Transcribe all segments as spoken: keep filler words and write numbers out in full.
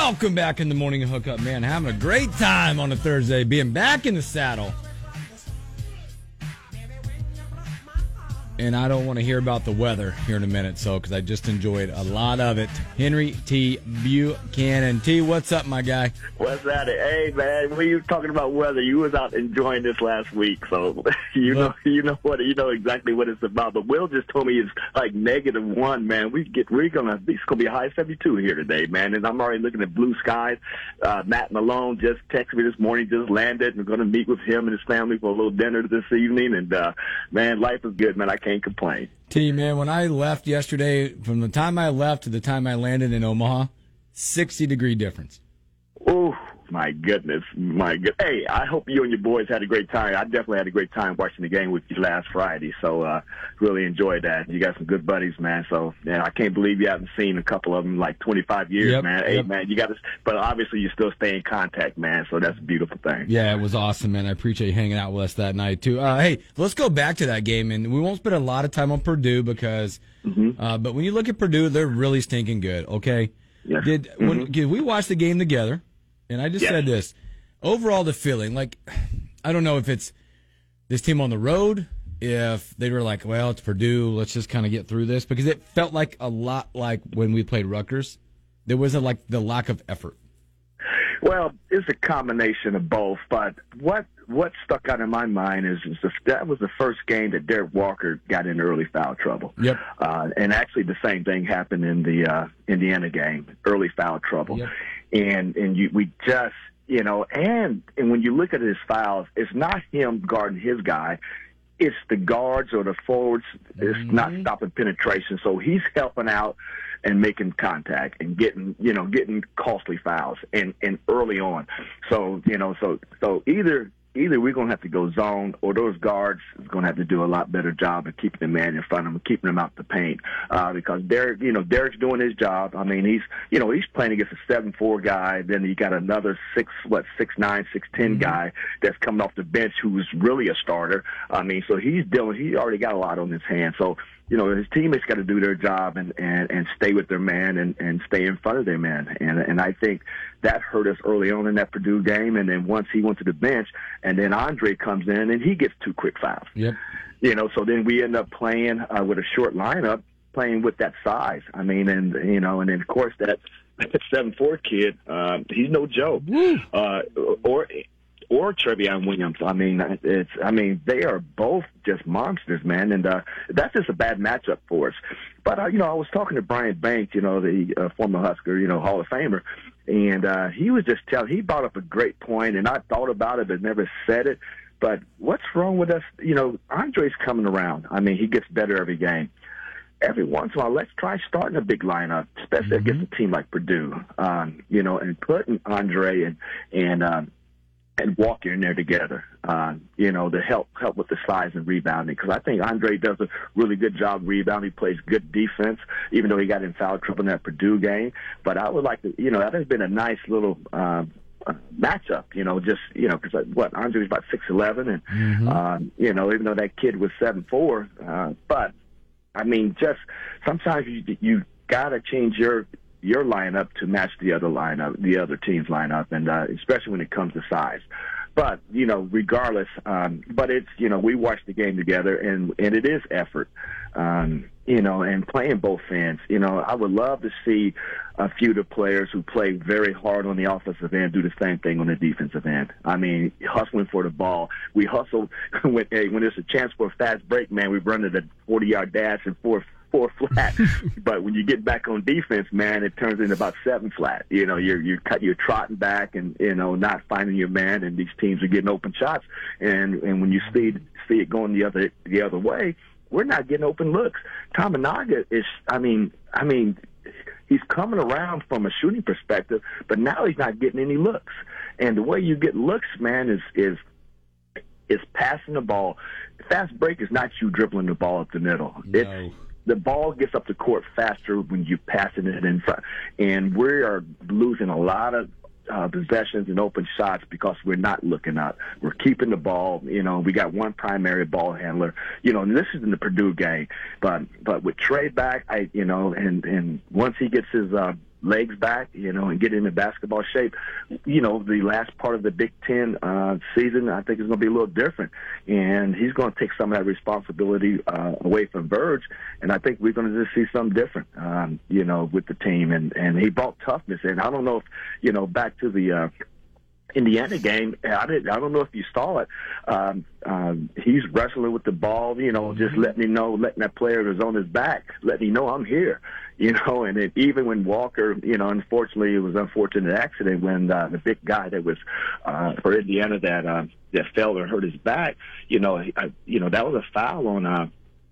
Welcome back in the morning hookup, man. Having a great time on a Thursday, being back in the saddle. And I don't want to hear about the weather here in a minute, so because I just enjoyed a lot of it. Henry T. Buchanan. T, what's up, my guy? What's that? Hey, man, when you talking about weather, you was out enjoying this last week, so you know, you know what, you know exactly what it's about. But Will just told me it's like negative one, man. We get, we're gonna, it's gonna be a high seventy-two here today, man. And I'm already looking at blue skies. Uh, Matt Malone just texted me this morning, just landed, and we're gonna meet with him and his family for a little dinner this evening. And uh, man, life is good, man. I can't complain. T, man, when I left yesterday, from the time I left to the time I landed in Omaha, sixty degree difference. Oh, my goodness. My good. Hey, I hope you and your boys had a great time. I definitely had a great time watching the game with you last Friday, so uh, really enjoyed that. You got some good buddies, man. So, man, I can't believe you haven't seen a couple of them in like twenty-five years, yep, man. Hey, yep. man, you got to, but obviously you still stay in contact, man, so that's a beautiful thing. Yeah, it was awesome, man. I appreciate you hanging out with us that night, too. Uh, hey, let's go back to that game, and we won't spend a lot of time on Purdue because, mm-hmm. uh, but when you look at Purdue, they're really stinking good, okay? Yes. Did, mm-hmm. when, did we watch the game together? And I just yes. said this. Overall, the feeling, like, I don't know if it's this team on the road, if they were like, well, it's Purdue, let's just kind of get through this, because it felt like a lot like when we played Rutgers. There wasn't like the lack of effort. Well, it's a combination of both, but what what stuck out in my mind is, is the, that was the first game that Derek Walker got in early foul trouble. Yep. Uh, and actually the same thing happened in the uh, Indiana game, early foul trouble. Yep. And and you, we just, you know, and, and when you look at his fouls, it's not him guarding his guy. It's the guards or the forwards. It's mm-hmm. not stopping penetration. So he's helping out and making contact and getting, you know, getting costly fouls and, and early on. So, you know, so, so either, either we're going to have to go zone or those guards is going to have to do a lot better job of keeping the man in front of them, keeping them out the paint. Uh, because Derek, you know, Derek's doing his job. I mean, he's, you know, he's playing against a seven four guy. Then you got another six, what, six nine, six ten mm-hmm. guy that's coming off the bench who's really a starter. I mean, so he's dealing, he already got a lot on his hands. So, you know, his teammates got to do their job and, and, and stay with their man and, and stay in front of their man. And and I think that hurt us early on in that Purdue game. And then once he went to the bench, and then Andre comes in and he gets two quick fouls. Yep. You know, so then we end up playing uh, with a short lineup, playing with that size. I mean, and, you know, and then, of course, that seven four kid, uh, he's no joke. Uh, or or Trevion Williams. I mean, it's. I mean, they are both just monsters, man, and uh, that's just a bad matchup for us. But uh, you know, I was talking to Brian Banks, you know, the uh, former Husker, you know, Hall of Famer, and uh, he was just telling. He brought up a great point, and I thought about it, but never said it. But what's wrong with us? You know, Andre's coming around. I mean, he gets better every game. Every once in a while, let's try starting a big lineup, especially mm-hmm. against a team like Purdue. Um, you know, and putting Andre and and. Um, and Walker in there together, uh, you know, to help help with the size and rebounding. Because I think Andre does a really good job rebounding. He plays good defense, even though he got in foul trouble in that Purdue game. But I would like to, you know, that has been a nice little uh, matchup, you know, just, you know, because what, Andre's about six eleven, and, mm-hmm. um, you know, even though that kid was seven four. Uh, but, I mean, just sometimes you, you got to change your – your lineup to match the other lineup, the other team's lineup, and uh, especially when it comes to size. But, you know, regardless, um, but it's, you know, we watched the game together, and, and it is effort, um, you know, and playing both ends. You know, I would love to see a few of the players who play very hard on the offensive end do the same thing on the defensive end. I mean, hustling for the ball. We hustle when, hey, when there's a chance for a fast break, man, we run at a forty-yard dash and four four flat. But when you get back on defense, man, it turns into about seven flat. You know, you're you're cut, you're trotting back and, you know, not finding your man, and these teams are getting open shots. And and when you see see it going the other the other way, we're not getting open looks. Tominaga is, I mean, I mean, he's coming around from a shooting perspective, but now he's not getting any looks. And the way you get looks, man, is is is passing the ball. Fast break is not you dribbling the ball up the middle. No. It's the ball gets up the court faster when you're passing it in front. And we are losing a lot of uh, possessions and open shots because we're not looking up. We're keeping the ball. You know, we got one primary ball handler. You know, and this is in the Purdue game. But but with Trey back, I you know, and, and once he gets his uh, legs back, you know, and get him in basketball shape, you know, the last part of the Big Ten uh, season, I think is going to be a little different. And he's going to take some of that responsibility uh, away from Verge. And I think we're going to just see something different, um, you know, with the team. And, and he brought toughness in. I don't know if, you know, back to the uh, Indiana game, I didn't. I don't know if you saw it. Um, um, he's wrestling with the ball, you know, just letting him know, letting that player who's on his back, letting him know I'm here, you know. And it, even when Walker, you know, unfortunately, it was an unfortunate accident when uh, the big guy that was uh, for Indiana that uh, that fell and hurt his back, you know, I, you know that was a foul on. Uh,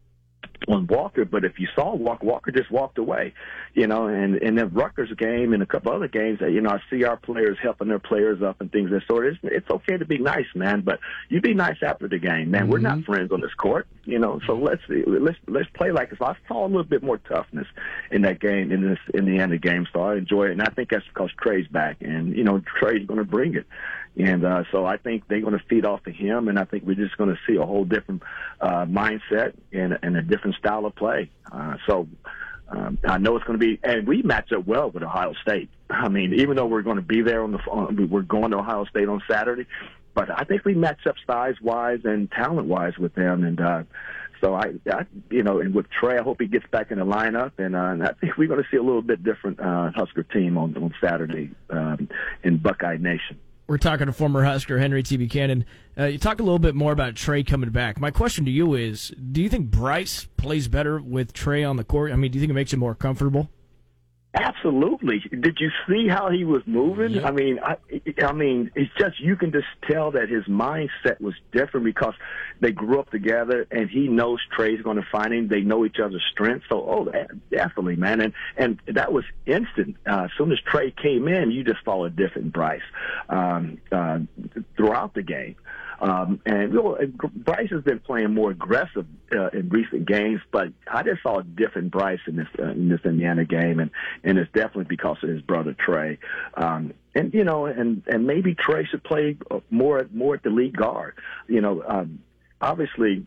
on Walker, but if you saw Walker, Walker just walked away, you know, and in the Rutgers game and a couple other games, you know, I see our players helping their players up and things of that sort. It's, it's okay to be nice, man, but you be nice after the game, man. Mm-hmm. We're not friends on this court, you know, so let's let's let's play like this. I saw a little bit more toughness in that game, in this in the end of the game, so I enjoy it, and I think that's because Trey's back, and, you know, Trey's going to bring it. And uh, so I think they're going to feed off of him, and I think we're just going to see a whole different uh, mindset and, and a different style of play. Uh, so um, I know it's going to be, and we match up well with Ohio State. I mean, even though we're going to be there on the, on, we're going to Ohio State on Saturday, but I think we match up size-wise and talent-wise with them, and uh, so I, I, you know, and with Trey, I hope he gets back in the lineup, and, uh, and I think we're going to see a little bit different uh, Husker team on, on Saturday um, in Buckeye Nation. We're talking to former Husker Henry T. Buchanan. Uh, you talk a little bit more about Trey coming back. My question to you is, do you think Bryce plays better with Trey on the court? I mean, do you think it makes him more comfortable? Absolutely. Did you see how he was moving? Yep. I mean, I, I mean, it's just, you can just tell that his mindset was different because they grew up together, and he knows Trey's going to find him. They know each other's strengths. So, oh, definitely, man. And and that was instant. Uh, as soon as Trey came in, you just saw a different Bryce um, uh, throughout the game. Um, and you know, Bryce has been playing more aggressive uh, in recent games, but I just saw a different Bryce in this uh, in this Indiana game, and, and it's definitely because of his brother Trey. Um, and you know, and, and maybe Trey should play more more at the lead guard. You know, um, obviously,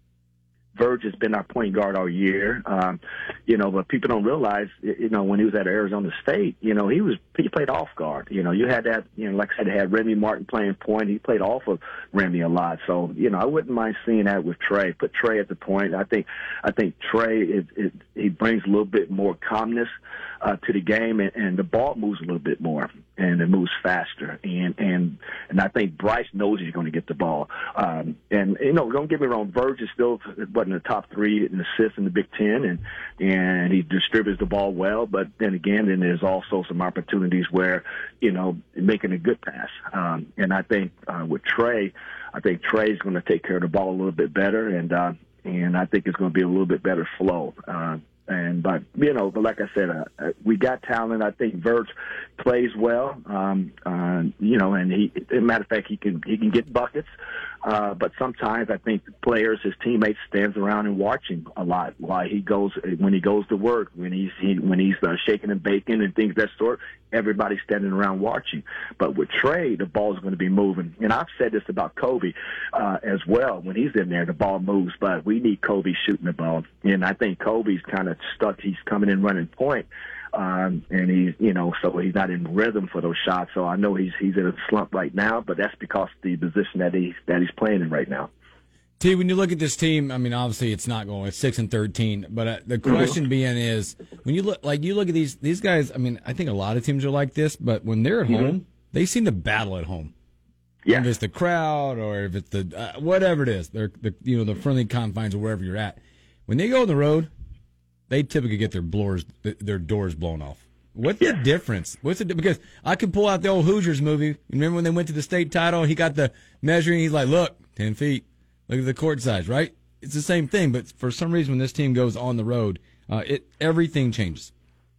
Verge has been our point guard all year, um, you know, but people don't realize, you know, when he was at Arizona State, you know, he was he played off guard. You know, you had that, you know, like I said, had Remy Martin playing point. He played off of Remy a lot. So, you know, I wouldn't mind seeing that with Trey. Put Trey at the point. I think I think Trey, is, is, he brings a little bit more calmness uh, to the game, and, and the ball moves a little bit more, and it moves faster. And and and I think Bryce knows he's going to get the ball. Um, and, you know, don't get me wrong, Verge is still what, in the top three in assists in the Big Ten, and and he distributes the ball well. But then again, then there's also some opportunities where, you know, making a good pass. Um, and I think uh, with Trey, I think Trey's going to take care of the ball a little bit better, and uh, and I think it's going to be a little bit better flow. Uh, And but you know, but like I said, uh, we got talent. I think Verge plays well. Um, uh, you know, and he, as a matter of fact, he can he can get buckets. Uh, but sometimes I think the players, his teammates, stands around and watch him a lot while he goes when he goes to work, when he's he, when he's uh, shaking and baking and things of that sort. Everybody's standing around watching. But with Trey, the ball's going to be moving. And I've said this about Kobe uh, as well. When he's in there, the ball moves. But we need Kobe shooting the ball. And I think Kobe's kind of stuck. He's coming in running point. Um, and he's, you know, so he's not in rhythm for those shots. So I know he's he's in a slump right now, but that's because of the position that he's that he's playing in right now. T, when you look at this team, I mean, obviously it's not going. It's six and thirteen, but uh, the question mm-hmm. being is, when you look, like you look at these these guys. I mean, I think a lot of teams are like this, but when they're at mm-hmm. home, they seem to battle at home. Yeah, if it's the crowd or if it's the uh, whatever it is, they're the you know the friendly confines of wherever you're at. When they go on the road, they typically get their blowers, their doors blown off. What's yeah. the difference? What's it? Because I could pull out the old Hoosiers movie. Remember when they went to the state title? He got the measuring. He's like, "Look, ten feet. Look at the court size." Right? It's the same thing, but for some reason, when this team goes on the road, uh, it everything changes.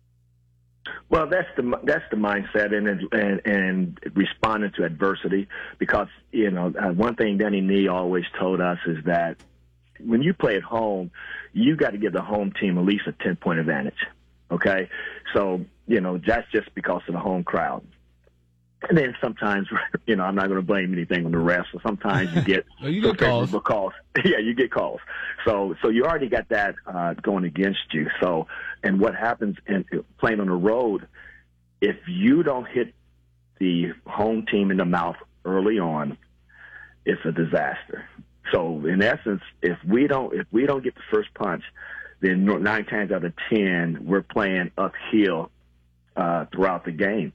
Well, that's the that's the mindset and and and responding to adversity. Because you know, uh, one thing Danny Nee always told us is that when you play at home, you got to give the home team at least a ten-point advantage, okay? So, you know, that's just because of the home crowd. And then sometimes, you know, I'm not going to blame anything on the refs. So sometimes you get, well, you get calls. calls. Yeah, you get calls. So so you already got that uh, going against you. So, and what happens in playing on the road, if you don't hit the home team in the mouth early on, it's a disaster. So in essence, if we don't if we don't get the first punch, then nine times out of ten we're playing uphill uh, throughout the game,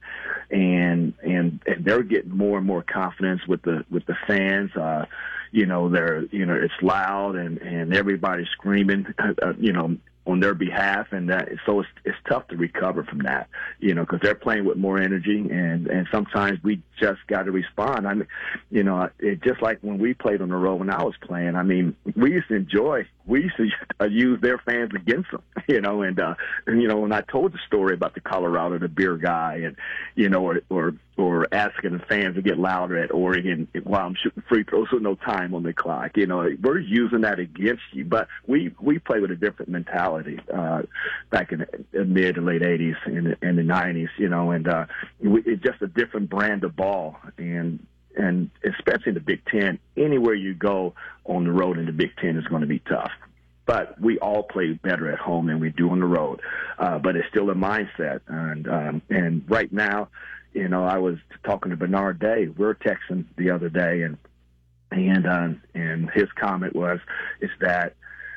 and and and they're getting more and more confidence with the with the fans. Uh, you know, they're you know it's loud and and everybody's screaming. Uh, you know. on their behalf, and that, so it's it's tough to recover from that, you know, because they're playing with more energy, and and sometimes we just got to respond. I mean, you know, it just like when we played on the road when I was playing. I mean, we used to enjoy, we used to use their fans against them, you know, and uh, and you know, when I told the story about the Colorado, the beer guy, and you know, or or or asking the fans to get louder at Oregon while I'm shooting free throws with no time on the clock, you know, we're using that against you, but we we play with a different mentality. Uh, back in the mid to late eighties and in the nineties, you know, and uh, we, it's just a different brand of ball, and and especially in the Big Ten, anywhere you go on the road in the Big Ten is going to be tough. But we all play better at home than we do on the road. Uh, but it's still a mindset, and um, and right now, you know, I was talking to Bernard Day. We were texting the other day, and and uh, and his comment was is that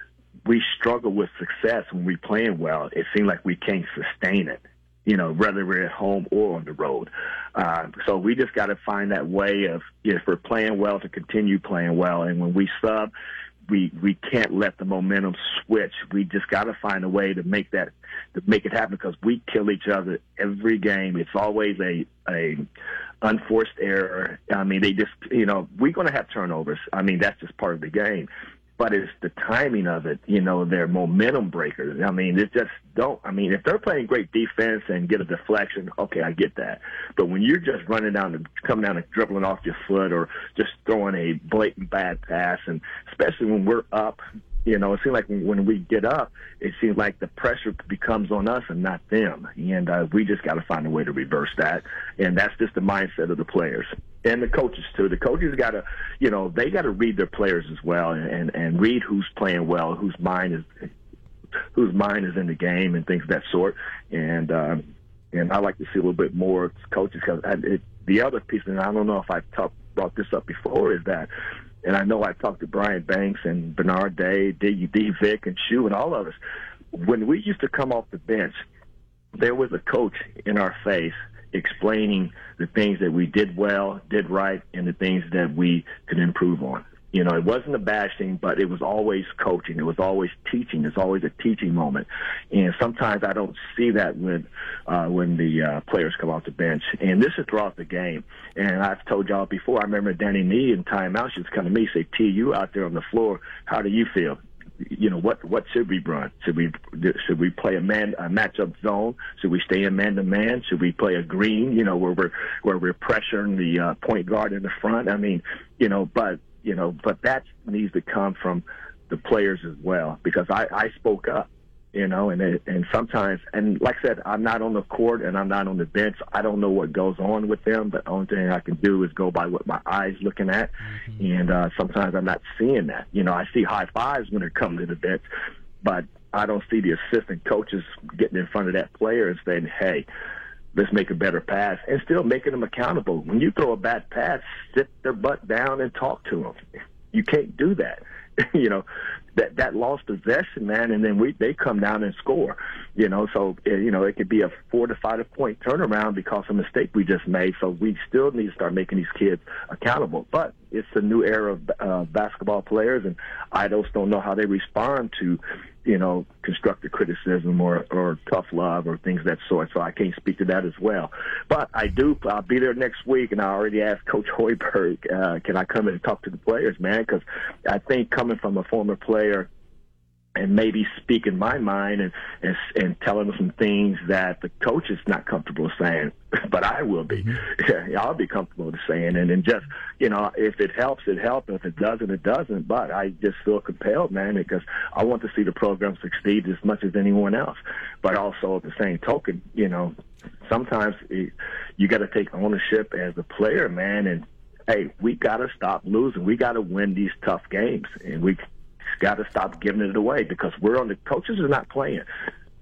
we struggle with success when we're playing well. It seems like we can't sustain it, you know, whether we're at home or on the road. Uh, so we just got to find that way of, if we're playing well, to continue playing well. And when we sub, we we can't let the momentum switch. We just got to find a way to make that, to make it happen, because we kill each other every game. It's always a a unforced error. I mean, they just, you know, we're going to have turnovers. I mean, that's just part of the game. But it's the timing of it, you know, they're momentum breakers. I mean, it just don't, I mean, if they're playing great defense and get a deflection, okay, I get that. But when you're just running down and coming down and dribbling off your foot, or just throwing a blatant bad pass, and especially when we're up, you know, it seems like when we get up, it seems like the pressure becomes on us and not them. And uh, we just got to find a way to reverse that. And that's just the mindset of the players. And the coaches, too. The coaches got to, you know, they got to read their players as well, and, and read who's playing well, whose mind is whose mind is in the game, and things of that sort. And um, and I like to see a little bit more coaches, because the other piece, and I don't know if I've talked, brought this up before, is that, and I know I talked to Brian Banks and Bernard Day, D. D. Vick, and Shu, and all of us. When we used to come off the bench, there was a coach in our face explaining the things that we did well, did right, and the things that we could improve on. You know, it wasn't a bashing, but it was always coaching. It was always teaching. It's always a teaching moment. And sometimes I don't see that when uh, when the uh, players come off the bench. And this is throughout the game. And I've told y'all before, I remember Danny Nee in timeout, she was coming to me, say, T, you out there on the floor, how do you feel? You know, what what should we run? Should we should we play a man a matchup zone? Should we stay in man to man? Should we play a green? You know, where we're where we're pressuring the uh, point guard in the front. I mean, you know, but you know, but that needs to come from the players as well, because I, I spoke up. You know, and it, and sometimes, and like I said, I'm not on the court and I'm not on the bench. I don't know what goes on with them, but the only thing I can do is go by what my eyes looking at. Mm-hmm. And uh, sometimes I'm not seeing that. You know, I see high fives when they're coming to the bench, but I don't see the assistant coaches getting in front of that player and saying, hey, let's make a better pass, and still making them accountable. When you throw a bad pass, sit their butt down and talk to them. You can't do that. You know, that that lost possession, man, and then we they come down and score. You know, so you know it could be a four to five point turnaround because of a mistake we just made. So we still need to start making these kids accountable. But it's a new era of uh, basketball players, and I just don't know how they respond to, you know, constructive criticism or, or tough love or things of that sort. So I can't speak to that as well. But I do. I'll be there next week, and I already asked Coach Hoiberg, uh, can I come in and talk to the players, man? Because I think coming from a former player and maybe speaking my mind and, and and telling them some things that the coach is not comfortable saying, but I will be. Mm-hmm. Yeah, I'll be comfortable to saying, and then just, you know, if it helps, it helps. If it doesn't, it doesn't. But I just feel compelled, man, because I want to see the program succeed as much as anyone else. But also at the same token, you know, sometimes it, you got to take ownership as a player, man, and hey, we got to stop losing. We got to win these tough games, and we got to stop giving it away, because we're on the coaches are not playing.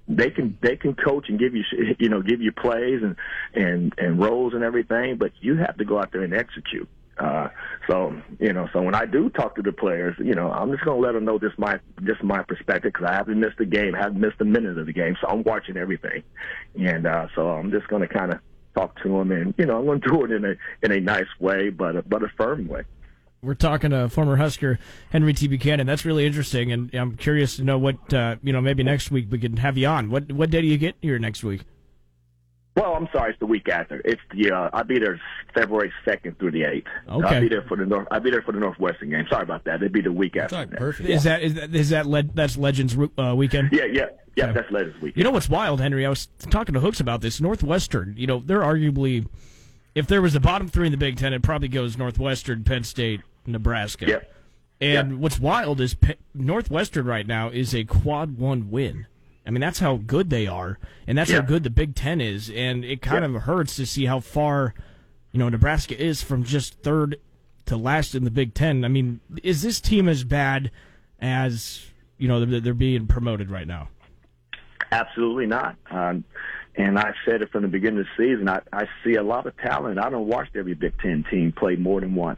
they can they can coach and give you you know give you plays and and and roles and everything, but you have to go out there and execute. Uh, so you know, so when I do talk to the players, you know, I'm just gonna let them know this my just my perspective, because I haven't missed a game, haven't missed a minute of the game, so I'm watching everything, and uh, so I'm just gonna kind of talk to them, and you know, I'm gonna do it in a in a nice way, but a, but a firm way. We're talking to former Husker Henry T. Buchanan. That's really interesting, and I'm curious to know what uh, you know. Maybe next week we can have you on. What what day do you get here next week? Well, I'm sorry, it's the week after. It's the uh, I'll be there February second through the eighth. Okay. I'll be there for the North. I'll be there for the Northwestern game. Sorry about that. It'd be the week after. Right, perfect. Is that is that, is that le- that's Legends uh, weekend? Yeah, yeah, yeah. Okay. That's Legends weekend. You know what's wild, Henry? I was talking to Hooks about this. Northwestern. You know, they're arguably, if there was the bottom three in the Big Ten, it probably goes Northwestern, Penn State, Nebraska. Yep. And yep. what's wild is P- Northwestern right now is a quad one win. I mean, that's how good they are, and that's yep. how good the Big Ten is. And it kind yep. of hurts to see how far, you know, Nebraska is from just third to last in the Big Ten. I mean, is this team as bad as, you know, they're, they're being promoted right now? Absolutely not. Um, and I said it from the beginning of the season. I, I see a lot of talent. I don't watch every Big Ten team play more than once.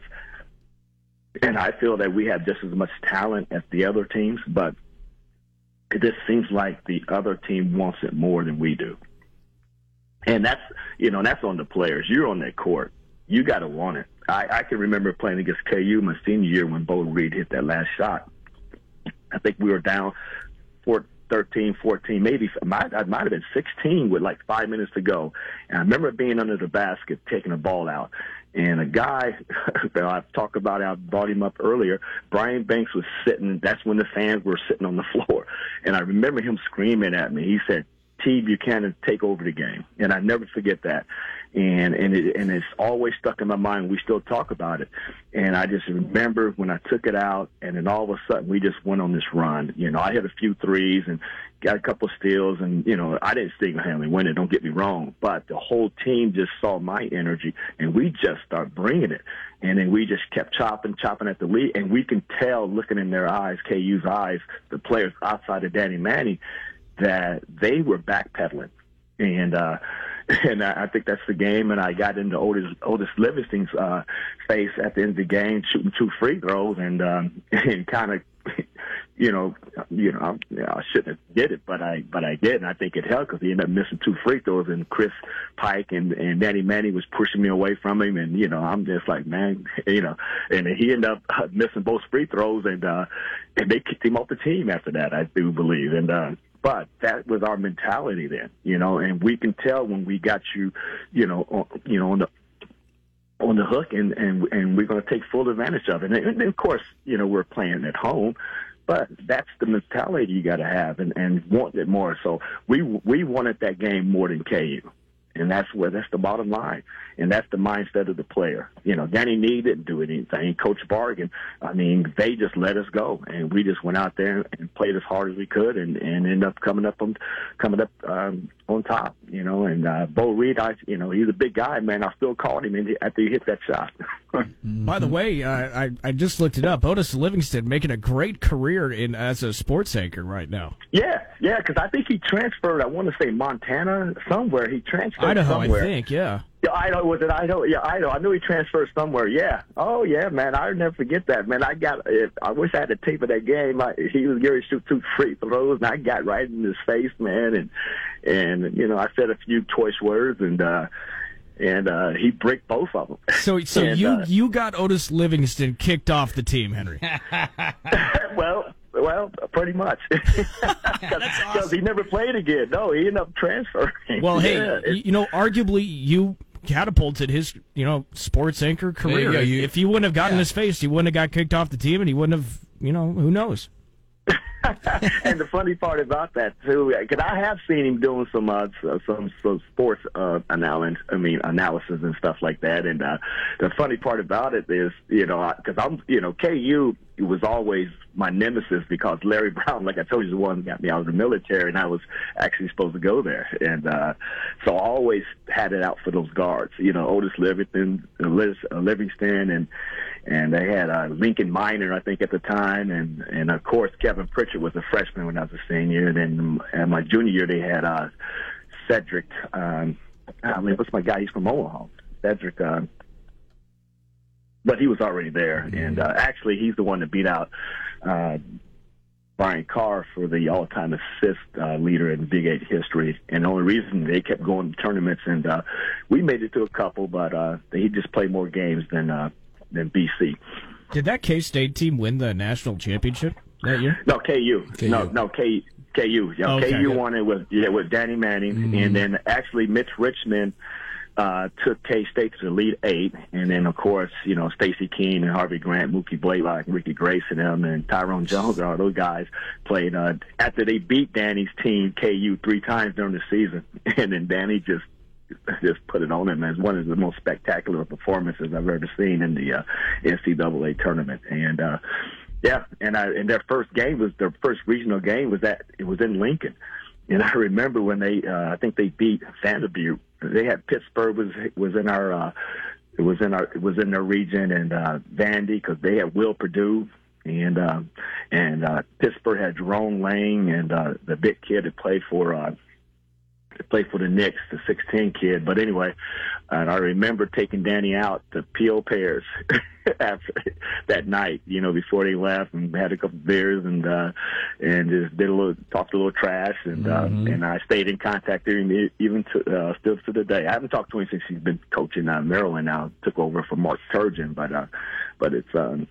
And I feel that we have just as much talent as the other teams, but it just seems like the other team wants it more than we do. And that's, you know, that's on the players. You're on that court. You got to want it. I, I can remember playing against K U my senior year when Bo Reed hit that last shot. I think we were down four, thirteen, fourteen, maybe I might, I might have been sixteen with like five minutes to go. And I remember being under the basket, taking a ball out. And a guy that I've talked about, I brought him up earlier, Brian Banks was sitting, that's when the fans were sitting on the floor. And I remember him screaming at me. He said, T. Buchanan, take over the game. And I never forget that. And and it, and it's always stuck in my mind. We still talk about it. And I just remember when I took it out, and then all of a sudden we just went on this run. You know, I hit a few threes and got a couple of steals, and, you know, I didn't single-handedly win it, don't get me wrong. But the whole team just saw my energy, and we just started bringing it. And then we just kept chopping, chopping at the lead. And we can tell, looking in their eyes, K U's eyes, the players outside of Danny Manning, that they were backpedaling. And uh, and I think that's the game. And I got into Otis, Otis Livingston's uh, face at the end of the game, shooting two free throws, and um, and kind of, you know, you know, I, you know, I shouldn't have did it, but I but I did, and I think it helped because he ended up missing two free throws, and Chris Pike and and Danny Manning was pushing me away from him, and you know, I'm just like, man, you know, and he ended up missing both free throws, and uh, and they kicked him off the team after that, I do believe, and. uh But that was our mentality then, you know, and we can tell when we got you, you know, on, you know, on the on the hook, and and and we're going to take full advantage of it. And, and of course, you know, we're playing at home, but that's the mentality you got to have, and and want it more. So we we wanted that game more than K U. And that's where that's the bottom line, and that's the mindset of the player. You know, Danny Nee didn't do anything. Coach Bargan, I mean, they just let us go, and we just went out there and played as hard as we could, and and ended up coming up on coming up um, on top. You know, and uh, Bo Reed, I you know, he's a big guy, man. I still called him after he hit that shot. By the way, uh, I I just looked it up. Otis Livingston making a great career in as a sports anchor right now. Yeah, yeah, because I think he transferred. I want to say Montana somewhere. He transferred Idaho, somewhere. I think. Yeah. Yeah, Idaho, was it Idaho? Yeah, Idaho. I knew he transferred somewhere. Yeah. Oh, yeah, man. I'll never forget that, man. I got. I wish I had the tape of that game. I, he was going to shoot two free throws, and I got right in his face, man. And and you know, I said a few choice words, and uh, and uh, he bricked both of them. So so and, you uh, you got Otis Livingston kicked off the team, Henry. well. Well, pretty much, because awesome. He never played again. No, he ended up transferring. Well, hey, yeah, you know, arguably you catapulted his, you know, sports anchor career. You you, if you wouldn't have gotten yeah. his face, he wouldn't have got kicked off the team, and he wouldn't have, you know, who knows. And the funny part about that too, because I have seen him doing some uh, some some sports uh, analysis, I mean analysis and stuff like that. And uh, the funny part about it is, you know, because I'm, you know, K U was always my nemesis because Larry Brown, like I told you, is the one who got me out of the military, and I was actually supposed to go there. And uh, so I always had it out for those guards, you know, Otis Livingston, Livingston, and and they had uh, Lincoln Minor, I think, at the time, and and of course Kevin Pritchard was a freshman when I was a senior, and then in my junior year they had uh, Cedric. Um, I mean, what's my guy? He's from Omaha. Cedric. Uh, but he was already there, and uh, actually he's the one that beat out uh, Brian Carr for the all-time assist uh, leader in Big Eight history. And the only reason they kept going to tournaments, and uh, we made it to a couple, but uh, he just played more games than uh, than B C. Did that K-State team win the national championship that year? No, K U. K U. No, no, K K U. Yeah, Okay. K U won it with yeah with Danny Manning, Mm-hmm. and then actually Mitch Richmond uh, took K-State to the Elite Eight, and then of course you know Stacey Keene and Harvey Grant, Mookie Blaylock, and Ricky Grace, and them, and Tyrone Jones, all those guys played uh, after they beat Danny's team K U three times during the season, and then Danny just. just put it on him as one of the most spectacular performances I've ever seen in the uh, N C double A tournament. And uh, yeah, and I, and their first game was their first regional game was that it was in Lincoln. And I remember when they, uh, I think they beat Vanderbilt. They had Pittsburgh was was in our, uh, it was in our, it was in their region, and uh, Vandy because they had Will Perdue. And uh, and uh, Pittsburgh had Jerome Lang and uh, the big kid that played for. Uh, played for the Knicks, the sixteen kid. But anyway, and I remember taking Danny out to P O Pears after that night, you know, before they left, and had a couple beers and uh, and just did a little, talked a little trash, and mm-hmm. uh, and I stayed in contact with him even to, uh, still to the day. I haven't talked to him since he's been coaching uh, Maryland now, took over for Mark Turgeon, but uh, but it's. Um,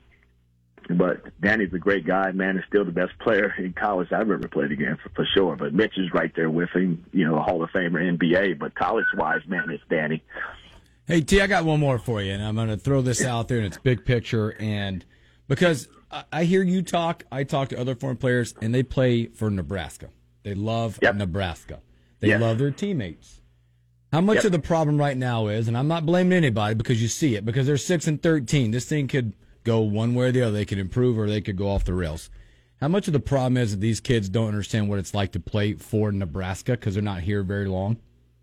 But Danny's a great guy, man, and still the best player in college I've ever played against, for, for sure. But Mitch is right there with him, you know, a Hall of Famer, N B A. But college-wise, man, it's Danny. Hey, T, I got one more for you, and I'm going to throw this out there, and it's big picture. And because I, I hear you talk, I talk to other foreign players, and they play for Nebraska. They love yep. Nebraska. They yep. love their teammates. How much yep. of the problem right now is, and I'm not blaming anybody because you see it, because they're six and thirteen. This thing could go one way or the other. They could improve or they could go off the rails. How much of the problem is that these kids don't understand what it's like to play for Nebraska because they're not here very long?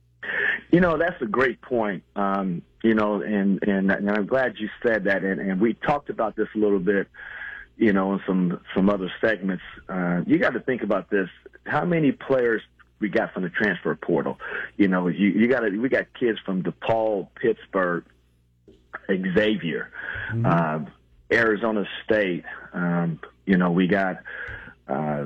You know, that's a great point. Um, you know, and, and and I'm glad you said that. And, and we talked about this a little bit, you know, in some, some other segments. Uh, you got to think about this. How many players we got from the transfer portal? You know, you, you got to, we got kids from DePaul, Pittsburgh, Xavier, mm-hmm. uh, Arizona State, um, you know, we got, uh,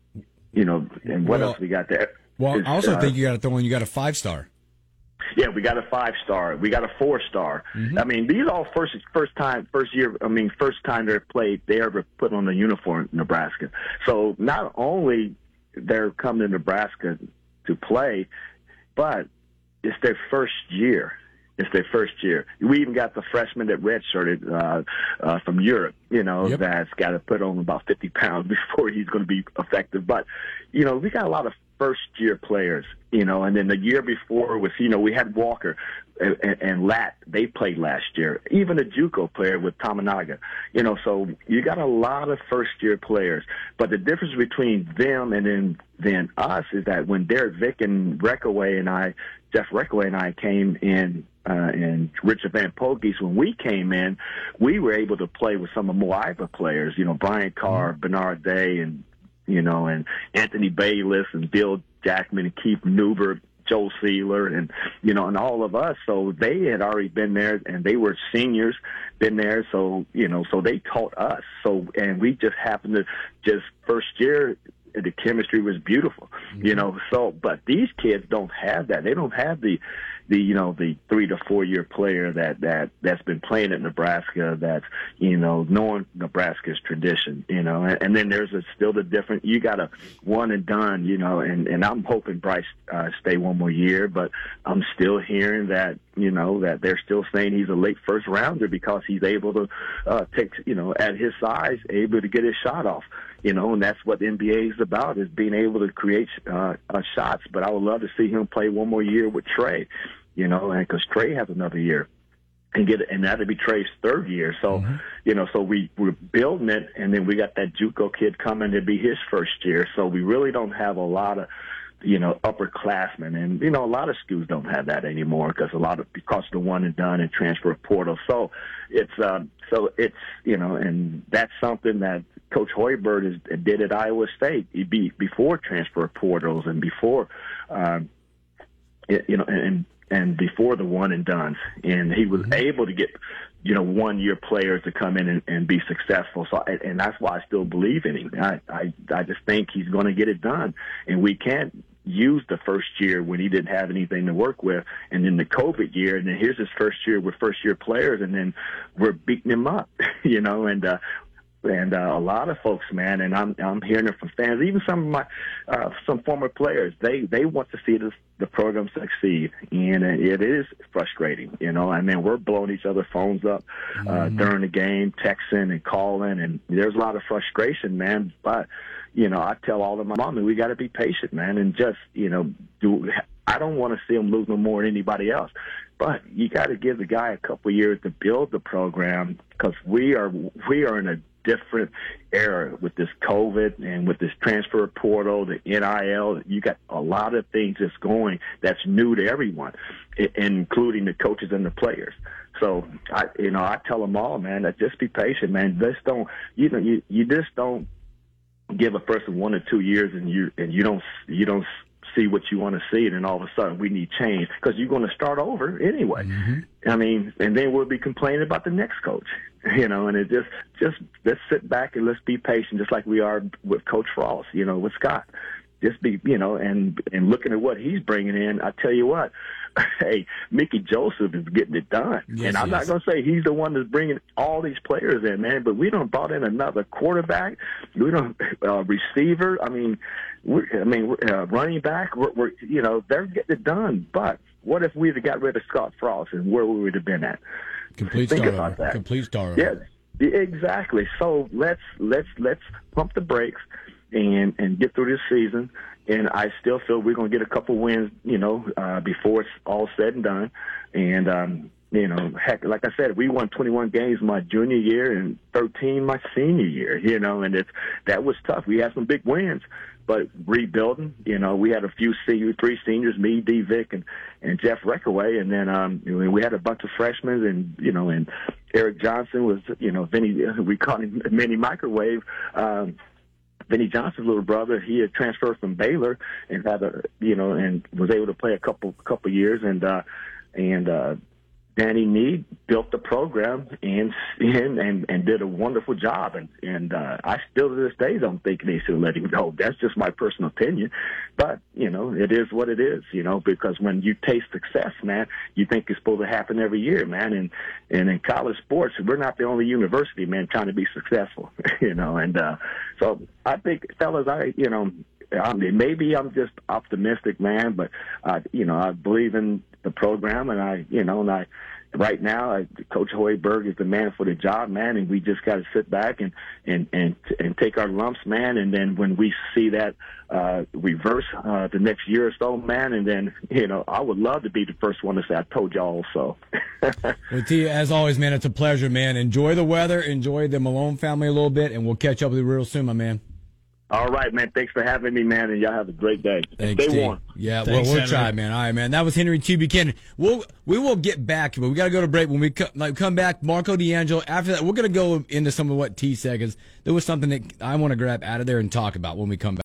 you know, and what well, else we got there? Well, it's, I also uh, think you got to throw in, you got a five-star. Yeah, we got a five-star. We got a four-star. Mm-hmm. I mean, these all first first time, first year, I mean, first time they played, they ever put on a uniform in Nebraska. So not only they're coming to Nebraska to play, but it's their first year. It's their first year. We even got the freshman that redshirted uh, uh, from Europe, you know, yep. that's got to put on about fifty pounds before he's going to be effective. But, you know, we got a lot of first-year players, you know, and then the year before was, you know, we had Walker and, and, and Lat. They played last year. Even a JUCO player with Tamanaga, you know, so you got a lot of first-year players. But the difference between them and then, then us is that when Derek Vick and Reckaway and I, Jeff Reckaway and I came in, Uh, and Richard Van Pogies, when we came in, we were able to play with some of Moiva players, you know, Brian Carr, mm-hmm. Bernard Day, and, you know, and Anthony Bayless and Bill Jackman and Keith Newberg, Joe Sealer, and, you know, and all of us. So they had already been there, and they were seniors, been there. So, you know, so they taught us. So, and we just happened to just first year, the chemistry was beautiful, mm-hmm. you know. So, but these kids don't have that. They don't have the, the you know the three to four year player that that that's been playing at Nebraska. That's you know knowing Nebraska's tradition, you know. And, and then there's a, still the different. You got a one and done, you know. And and I'm hoping Bryce uh, stay one more year, but I'm still hearing that you know that they're still saying he's a late first rounder because he's able to uh, take you know at his size able to get his shot off. You know, and that's what the N B A is about, is being able to create uh, uh, shots. But I would love to see him play one more year with Trey, you know, and because Trey has another year. And get and that'll be Trey's third year. So, mm-hmm. you know, so we, we're building it, and then we got that JUCO kid coming to be his first year. So we really don't have a lot of you know, upperclassmen. And, you know, a lot of schools don't have that anymore because a lot of, because of the one and done and transfer portal. So it's, um, so it's, you know, and that's something that Coach Hoiberg is, did at Iowa State be, before transfer portals and before, um, it, you know, and, and before the one and dones. And he was mm-hmm. able to get, you know, one-year players to come in and, and be successful. So, and that's why I still believe in him. I, I, I just think he's going to get it done. And we can't use the first year when he didn't have anything to work with, and then the COVID year, and then here's his first year with first-year players, and then we're beating him up, you know, and uh, and uh, a lot of folks, man, and I'm I'm hearing it from fans, even some of my uh, some former players, they they want to see this, the program succeed, and it is frustrating, you know. I mean, we're blowing each other's phones up uh, mm-hmm. during the game, texting and calling, and there's a lot of frustration, man. But you know, I tell all of my mom, we got to be patient, man, and just you know, do. I don't want to see him lose no more than anybody else. But you got to give the guy a couple of years to build the program because we are we are in a different era with this COVID and with this transfer portal, the N I L. You got a lot of things that's going that's new to everyone, including the coaches and the players. So I, you know, I tell them all, man, that just be patient, man. Just don't, you know, you you just don't give a person one or two years and you and you don't you don't. see what you want to see, and then all of a sudden we need change because you're going to start over anyway. Mm-hmm. I mean, and then we'll be complaining about the next coach, you know, and it just, just let's sit back and let's be patient, just like we are with Coach Frost, you know, with Scott. Just be, you know, and, and looking at what he's bringing in, I tell you what, hey, Mickey Joseph is getting it done. Yes, and I'm yes. not going to say he's the one that's bringing all these players in, man, but we don't brought in another quarterback. We don't, uh, receiver. I mean, we're, I mean, uh, running back, we're, we're, you know, they're getting it done. But what if we'd have got rid of Scott Frost and where we would have been at? Complete Think start about over. that. Complete start over. Yeah, exactly. So let's, let's, let's pump the brakes and and get through this season. And I still feel we're going to get a couple wins, you know, uh, before it's all said and done. And, um, you know, heck, like I said, we won twenty-one games my junior year and thirteen my senior year, you know, and it's, that was tough. We had some big wins, but rebuilding, you know, we had a few senior, three seniors, me, D. Vick, and, and Jeff Reckaway. And then um, we had a bunch of freshmen and, you know, and Eric Johnson was, you know, Vinny, we called him Mini Microwave. Um, Vinny Johnson's little brother, he had transferred from Baylor and had a, you know, and was able to play a couple couple years. And uh, and uh, Danny Need built the program and and and, and did a wonderful job. And and uh, I still to this day don't think they should let him go. That's just my personal opinion. But you know, it is what it is. You know, because when you taste success, man, you think it's supposed to happen every year, man. And and in college sports, we're not the only university, man, trying to be successful. You know, and uh, so I think, fellas, I you know. I mean, maybe I'm just optimistic, man, but, uh, you know, I believe in the program, and I, you know, and I, right now, I, Coach Hoiberg is the man for the job, man, and we just got to sit back and, and, and, and take our lumps, man, and then when we see that uh, reverse uh, the next year or so, man, and then, you know, I would love to be the first one to say, I told y'all so. Well, T, as always, man, it's a pleasure, man. Enjoy the weather, enjoy the Malone family a little bit, and we'll catch up with you real soon, my man. All right, man. Thanks for having me, man, and y'all have a great day. Thanks, Stay T. warm. Yeah, Thanks, well, we'll Henry. try, man. All right, man. That was Henry T. Buchanan. We'll we will get back, but we got to go to break. When we co- like come back, Marco D'Angelo. After that, we're gonna go into some of what T said, because there was something that I want to grab out of there and talk about when we come back.